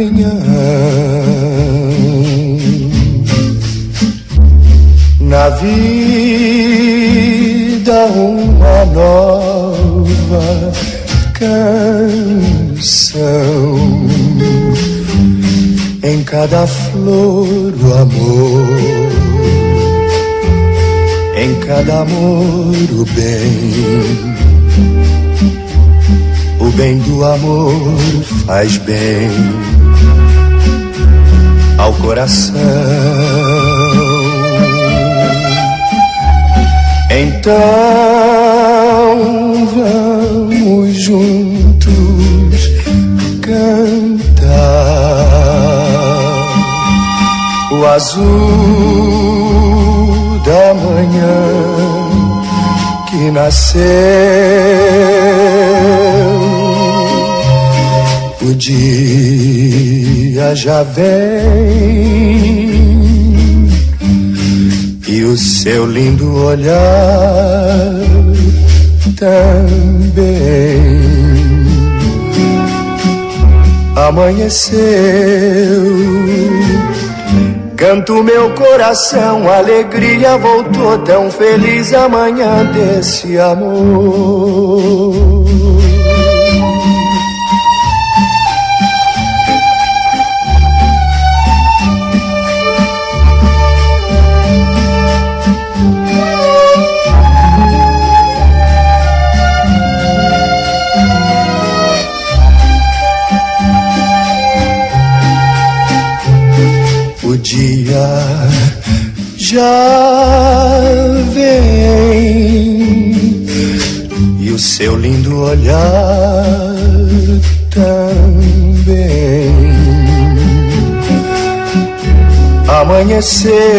manhã. Na vida uma nova canção, em cada flor o amor, em cada amor o bem do amor faz bem ao coração. Então vamos juntos cantar o azul da manhã que nasceu. O dia já vem e o seu lindo olhar também. Amanheceu, canto meu coração, a alegria voltou, tão feliz amanhã desse amor. O dia já vem e o seu lindo olhar também. Amanheceu,